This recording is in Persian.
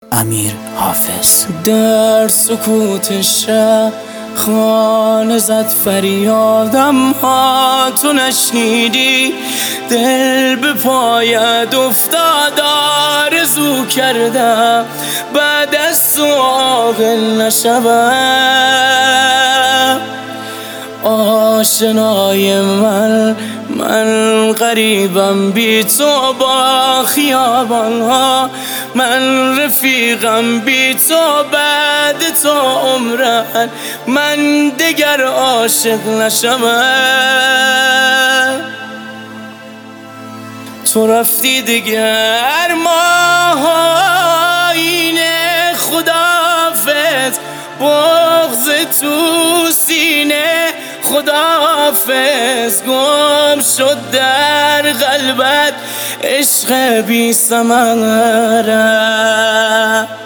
امیر حافظ. در سکوت شب خانه زد فریادم ها تو نشنیدی، دل به پایت افتاد آرزو کردم بعد از تو عاقل نشوم. آشنای من غریبم بی تو با خیابان ها، من رفیقم بی تو بعد تو عمرن من دگر عاشق نشوم. تو رفتی دگر ماه آینه خداحافظ، بغض تو سینه خداحافظ، گم شد در قلبت عشق بی ثمره.